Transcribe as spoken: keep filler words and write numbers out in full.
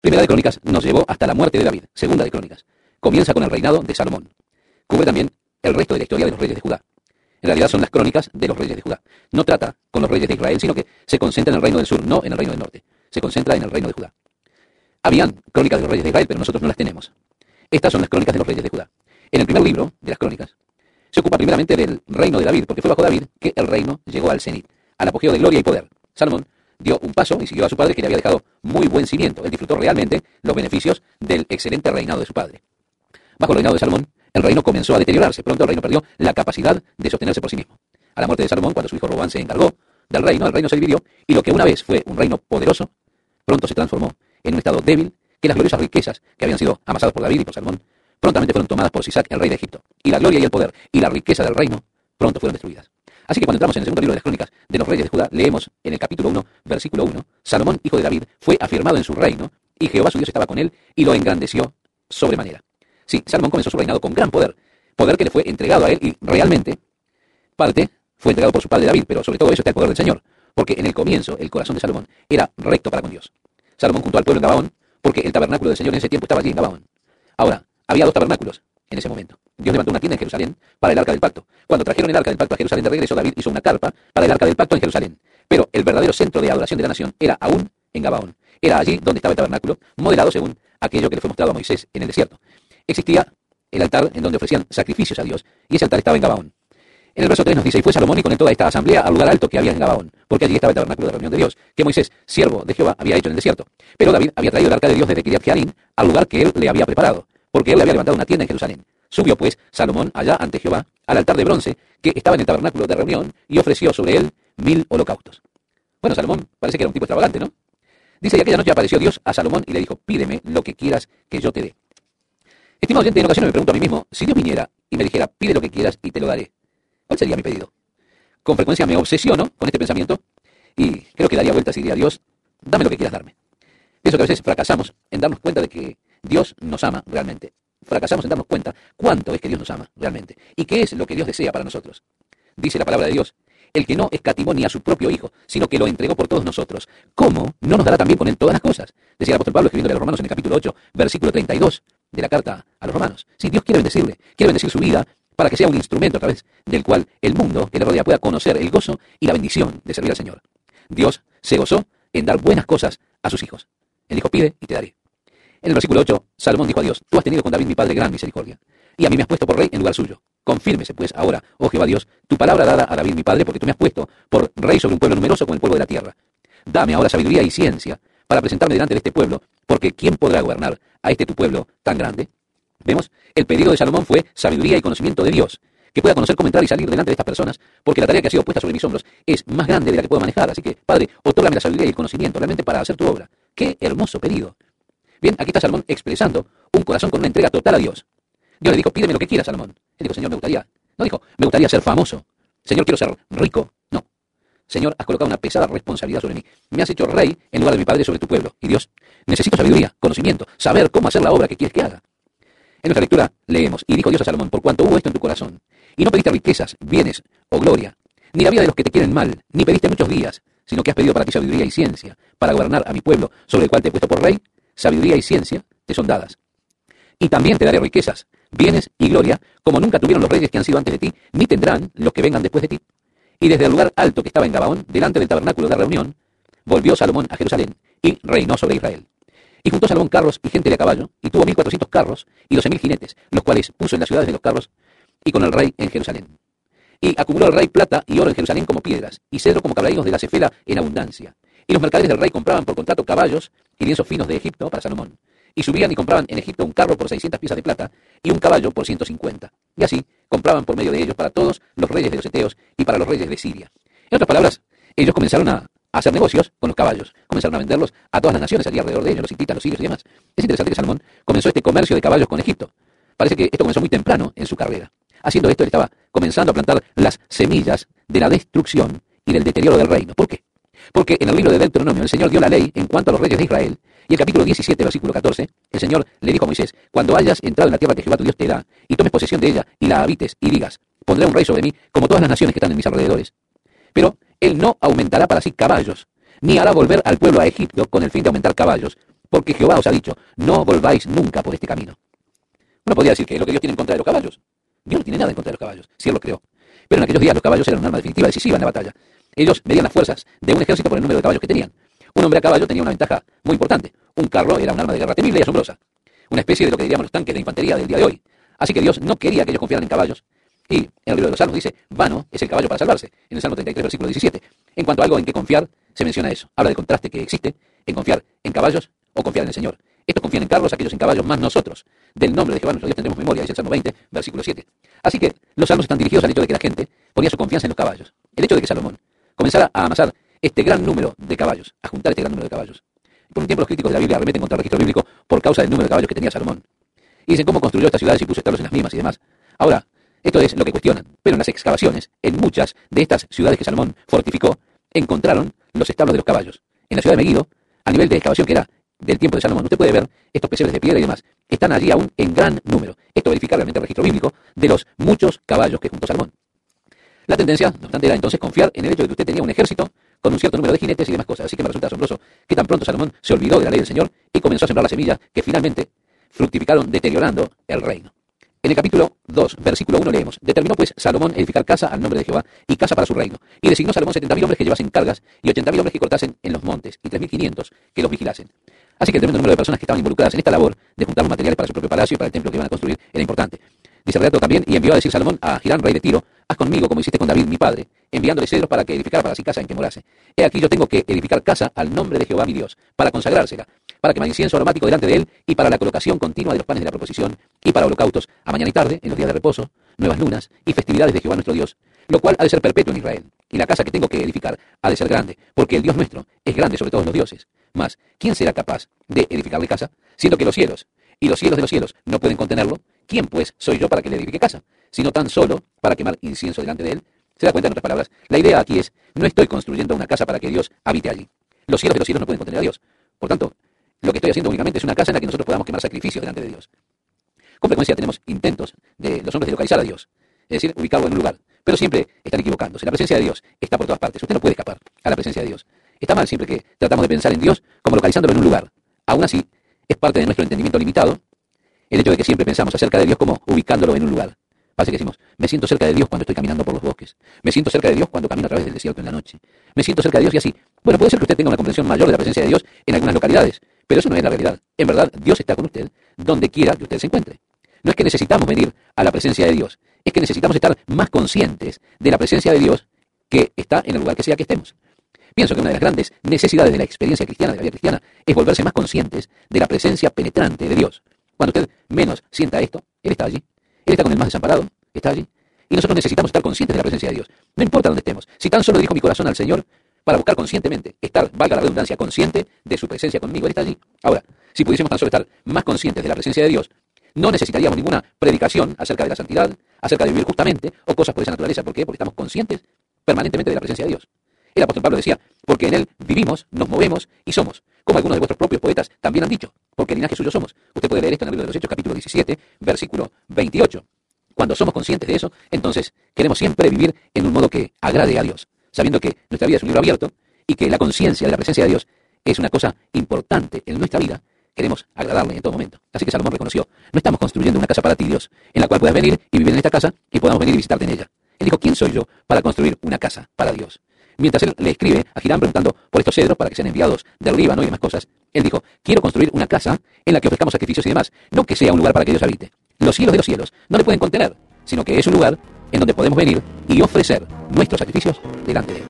Primera de Crónicas nos llevó hasta la muerte de David. Segunda de Crónicas comienza con el reinado de Salomón. Cubre también el resto de la historia de los reyes de Judá. En realidad son las crónicas de los reyes de Judá. No trata con los reyes de Israel, sino que se concentra en el reino del sur, no en el reino del norte. Se concentra en el reino de Judá. Habían crónicas de los reyes de Israel, pero nosotros no las tenemos. Estas son las crónicas de los reyes de Judá. En el primer libro de las crónicas se ocupa primeramente del reino de David, porque fue bajo David que el reino llegó al cenit, al apogeo de gloria y poder. Salomón dio un paso y siguió a su padre, que le había dejado muy buen cimiento. Él disfrutó realmente los beneficios del excelente reinado de su padre. Bajo el reinado de Salomón, el reino comenzó a deteriorarse. Pronto el reino perdió la capacidad de sostenerse por sí mismo. A la muerte de Salomón, cuando su hijo Roboam se encargó del reino, el reino se dividió, y lo que una vez fue un reino poderoso, pronto se transformó en un estado débil, que las gloriosas riquezas que habían sido amasadas por David y por Salomón, prontamente fueron tomadas por Sisac, el rey de Egipto. Y la gloria y el poder y la riqueza del reino pronto fueron destruidas. Así que cuando entramos en el segundo libro de las crónicas de los reyes de Judá, leemos en el capítulo uno, versículo uno, Salomón, hijo de David, fue afirmado en su reino, y Jehová su Dios estaba con él, y lo engrandeció sobremanera. Sí, Salomón comenzó su reinado con gran poder, poder que le fue entregado a él, y realmente parte fue entregado por su padre David, pero sobre todo eso está el poder del Señor, porque en el comienzo el corazón de Salomón era recto para con Dios. Salomón juntó al pueblo en Gabaón, porque el tabernáculo del Señor en ese tiempo estaba allí en Gabaón. Ahora, había dos tabernáculos en ese momento. Dios levantó una tienda en Jerusalén para el arca del pacto. Cuando trajeron el arca del pacto a Jerusalén de regreso, David hizo una carpa para el arca del pacto en Jerusalén. Pero el verdadero centro de adoración de la nación era aún en Gabaón. Era allí donde estaba el tabernáculo, modelado según aquello que le fue mostrado a Moisés en el desierto. Existía el altar en donde ofrecían sacrificios a Dios, y ese altar estaba en Gabaón. En el verso tres nos dice, y fue Salomón y con él toda esta asamblea al lugar alto que había en Gabaón, porque allí estaba el tabernáculo de reunión de Dios, que Moisés, siervo de Jehová, había hecho en el desierto. Pero David había traído el arca de Dios desde Kiriat Jearim al lugar que él le había preparado, porque él le había levantado una tienda en Jerusalén. Subió pues Salomón allá ante Jehová al altar de bronce que estaba en el tabernáculo de reunión y ofreció sobre él mil holocaustos. Bueno, Salomón parece que era un tipo extravagante, ¿no? Dice, y aquella noche apareció Dios a Salomón y le dijo, pídeme lo que quieras que yo te dé. Estimado oyente, en ocasiones me pregunto a mí mismo, si Dios viniera y me dijera, pide lo que quieras y te lo daré, ¿cuál sería mi pedido? Con frecuencia me obsesiono con este pensamiento y creo que daría vueltas y diría, Dios, dame lo que quieras darme. Pienso que a veces fracasamos en darnos cuenta de que Dios nos ama realmente. Fracasamos en darnos cuenta cuánto es que Dios nos ama realmente y qué es lo que Dios desea para nosotros. Dice la palabra de Dios, el que no escatimó ni a su propio Hijo, sino que lo entregó por todos nosotros, ¿cómo no nos dará también con él todas las cosas? Decía el apóstol Pablo escribiendo a los Romanos en el capítulo ocho, versículo treinta y dos de la carta a los Romanos. Si Dios quiere bendecirle, quiere bendecir su vida para que sea un instrumento a través del cual el mundo que le rodea pueda conocer el gozo y la bendición de servir al Señor. Dios se gozó en dar buenas cosas a sus hijos. Él dijo, pide y te daré. En el versículo ocho, Salomón dijo a Dios, tú has tenido con David mi padre gran misericordia, y a mí me has puesto por rey en lugar suyo. Confírmese pues ahora, oh Jehová Dios, tu palabra dada a David mi padre, porque tú me has puesto por rey sobre un pueblo numeroso como el pueblo de la tierra. Dame ahora sabiduría y ciencia para presentarme delante de este pueblo, porque ¿quién podrá gobernar a este tu pueblo tan grande? Vemos, el pedido de Salomón fue sabiduría y conocimiento de Dios, que pueda conocer cómo entrar y salir delante de estas personas, porque la tarea que ha sido puesta sobre mis hombros es más grande de la que puedo manejar. Así que, Padre, otórgame la sabiduría y el conocimiento realmente para hacer tu obra. ¡Qué hermoso pedido! Bien, aquí está Salomón expresando un corazón con una entrega total a Dios. Dios le dijo, pídeme lo que quieras, Salomón. Él dijo, Señor, me gustaría. No dijo, me gustaría ser famoso. Señor, quiero ser rico. No. Señor, has colocado una pesada responsabilidad sobre mí. Me has hecho rey en lugar de mi padre sobre tu pueblo. Y Dios, necesito sabiduría, conocimiento, saber cómo hacer la obra que quieres que haga. En nuestra lectura leemos, y dijo Dios a Salomón, por cuanto hubo esto en tu corazón, y no pediste riquezas, bienes o gloria, ni la vida de los que te quieren mal, ni pediste muchos días, sino que has pedido para ti sabiduría y ciencia, para gobernar a mi pueblo, sobre el cual te he puesto por rey, sabiduría y ciencia te son dadas. Y también te daré riquezas, bienes y gloria, como nunca tuvieron los reyes que han sido antes de ti, ni tendrán los que vengan después de ti. Y desde el lugar alto que estaba en Gabaón, delante del tabernáculo de reunión, volvió Salomón a Jerusalén, y reinó sobre Israel. Y juntó Salomón carros y gente de a caballo, y tuvo mil cuatrocientos carros y doce mil jinetes, los cuales puso en las ciudades de los carros, y con el rey en Jerusalén. Y acumuló el rey plata y oro en Jerusalén como piedras, y cedro como cabradillos de la cefela en abundancia. Y los mercaderes del rey compraban por contrato caballos y lienzos finos de Egipto para Salomón. Y subían y compraban en Egipto un carro por seiscientas piezas de plata, y un caballo por ciento cincuenta. Y así compraban por medio de ellos para todos los reyes de los Eteos y para los reyes de Siria. En otras palabras, ellos comenzaron a hacer negocios con los caballos, comenzaron a venderlos a todas las naciones allí alrededor de ellos, los hititas, los sirios y demás. Es interesante que Salomón comenzó este comercio de caballos con Egipto. Parece que esto comenzó muy temprano en su carrera. Haciendo esto, él estaba comenzando a plantar las semillas de la destrucción y del deterioro del reino. ¿Por qué? Porque en el libro de Deuteronomio el Señor dio la ley en cuanto a los reyes de Israel, y el capítulo diecisiete, versículo catorce, el Señor le dijo a Moisés, cuando hayas entrado en la tierra que Jehová tu Dios te da, y tomes posesión de ella, y la habites, y digas, pondré un rey sobre mí, como todas las naciones que están en mis alrededores. Pero él no aumentará para sí caballos, ni hará volver al pueblo a Egipto con el fin de aumentar caballos, porque Jehová os ha dicho, no volváis nunca por este camino. Uno podría decir que lo que Dios tiene en contra de los caballos. Dios no tiene nada en contra de los caballos, si Él los creó. Pero en aquellos días los caballos eran un arma definitiva decisiva en la batalla. Ellos medían las fuerzas de un ejército por el número de caballos que tenían. Un hombre a caballo tenía una ventaja muy importante. Un carro era un arma de guerra temible y asombrosa. Una especie de lo que diríamos los tanques de infantería del día de hoy. Así que Dios no quería que ellos confiaran en caballos. Y en el libro de los Salmos dice, vano es el caballo para salvarse. En el Salmo treinta y tres, versículo diecisiete. En cuanto a algo en que confiar, se menciona eso. Habla del contraste que existe en confiar en caballos o confiar en el Señor. Estos confían en carros, aquellos en caballos, más nosotros. Del nombre de Jehová nuestro Dios tendremos memoria, dice el Salmo veinte, versículo siete. Así que los salmos están dirigidos al hecho de que la gente ponía su confianza en los caballos. El hecho de que Salomón comenzara a amasar este gran número de caballos, a juntar este gran número de caballos. Por un tiempo los críticos de la Biblia arremeten contra el registro bíblico por causa del número de caballos que tenía Salomón. Y dicen cómo construyó estas ciudades y puso establos en las mismas y demás. Ahora, esto es lo que cuestionan. Pero en las excavaciones, en muchas de estas ciudades que Salomón fortificó, encontraron los establos de los caballos. En la ciudad de Megiddo, a nivel de excavación que era del tiempo de Salomón, usted puede ver estos pesebres de piedra y demás. Están allí aún en gran número. Esto verifica realmente el registro bíblico de los muchos caballos que juntó Salomón. La tendencia, no obstante, era entonces confiar en el hecho de que usted tenía un ejército con un cierto número de jinetes y demás cosas. Así que me resulta asombroso que tan pronto Salomón se olvidó de la ley del Señor y comenzó a sembrar las semillas que finalmente fructificaron deteriorando el reino. En el capítulo dos, versículo uno leemos, determinó pues Salomón edificar casa al nombre de Jehová y casa para su reino. Y designó Salomón setenta mil hombres que llevasen cargas y ochenta mil hombres que cortasen en los montes y tres mil quinientos que los vigilasen. Así que el tremendo número de personas que estaban involucradas en esta labor de juntar los materiales para su propio palacio y para el templo que iban a construir era importante. Dice el relato también, y envió a decir Salomón a Hiram, rey de Tiro, haz conmigo como hiciste con David, mi padre, enviándole cedros para que edificara para sí casa en que morase. He aquí yo tengo que edificar casa al nombre de Jehová mi Dios, para consagrársela, para quemar incienso aromático delante de él, y para la colocación continua de los panes de la proposición, y para holocaustos a mañana y tarde, en los días de reposo, nuevas lunas, y festividades de Jehová nuestro Dios, lo cual ha de ser perpetuo en Israel. Y la casa que tengo que edificar ha de ser grande, porque el Dios nuestro es grande sobre todos los dioses. Mas, ¿quién será capaz de edificarle casa? Siendo que los cielos y los cielos de los cielos no pueden contenerlo, ¿quién pues soy yo para que le edifique casa? Sino tan solo para quemar incienso delante de él. ¿Se da cuenta? En otras palabras, la idea aquí es, no estoy construyendo una casa para que Dios habite allí. Los cielos de los cielos no pueden contener a Dios. Por tanto, lo que estoy haciendo únicamente es una casa en la que nosotros podamos quemar sacrificios delante de Dios. Con frecuencia tenemos intentos de los hombres de localizar a Dios, es decir, ubicarlo en un lugar, pero siempre están equivocándose. La presencia de Dios está por todas partes. Usted no puede escapar a la presencia de Dios. Está mal siempre que tratamos de pensar en Dios como localizándolo en un lugar. Aún así, es parte de nuestro entendimiento limitado el hecho de que siempre pensamos acerca de Dios como ubicándolo en un lugar. Parece que decimos, me siento cerca de Dios cuando estoy caminando por los bosques. Me siento cerca de Dios cuando camino a través del desierto en la noche. Me siento cerca de Dios y así. Bueno, puede ser que usted tenga una comprensión mayor de la presencia de Dios en algunas localidades, pero eso no es la realidad. En verdad, Dios está con usted donde quiera que usted se encuentre. No es que necesitamos venir a la presencia de Dios, es que necesitamos estar más conscientes de la presencia de Dios que está en el lugar que sea que estemos. Pienso que una de las grandes necesidades de la experiencia cristiana, de la vida cristiana, es volverse más conscientes de la presencia penetrante de Dios. Cuando usted menos sienta esto, Él está allí. Él está con el más desamparado, está allí. Y nosotros necesitamos estar conscientes de la presencia de Dios. No importa dónde estemos. Si tan solo dirijo mi corazón al Señor para buscar conscientemente, estar, valga la redundancia, consciente de su presencia conmigo, Él está allí. Ahora, si pudiésemos tan solo estar más conscientes de la presencia de Dios, no necesitaríamos ninguna predicación acerca de la santidad, acerca de vivir justamente o cosas por esa naturaleza. ¿Por qué? Porque estamos conscientes permanentemente de la presencia de Dios. El apóstol Pablo decía, porque en Él vivimos, nos movemos y somos, como algunos de vuestros propios poetas también han dicho, porque linaje suyo somos. Usted puede leer esto en el libro de los Hechos, capítulo diecisiete, versículo veintiocho. Cuando somos conscientes de eso, entonces queremos siempre vivir en un modo que agrade a Dios, sabiendo que nuestra vida es un libro abierto y que la conciencia de la presencia de Dios es una cosa importante en nuestra vida. Queremos agradarle en todo momento. Así que Salomón reconoció, no estamos construyendo una casa para ti, Dios, en la cual puedas venir y vivir en esta casa y podamos venir y visitarte en ella. Él dijo, ¿quién soy yo para construir una casa para Dios? Mientras él le escribe a Hiram preguntando por estos cedros para que sean enviados del Líbano y demás cosas, él dijo, quiero construir una casa en la que ofrezcamos sacrificios y demás, no que sea un lugar para que Dios habite. Los cielos de los cielos no le pueden contener, sino que es un lugar en donde podemos venir y ofrecer nuestros sacrificios delante de Él.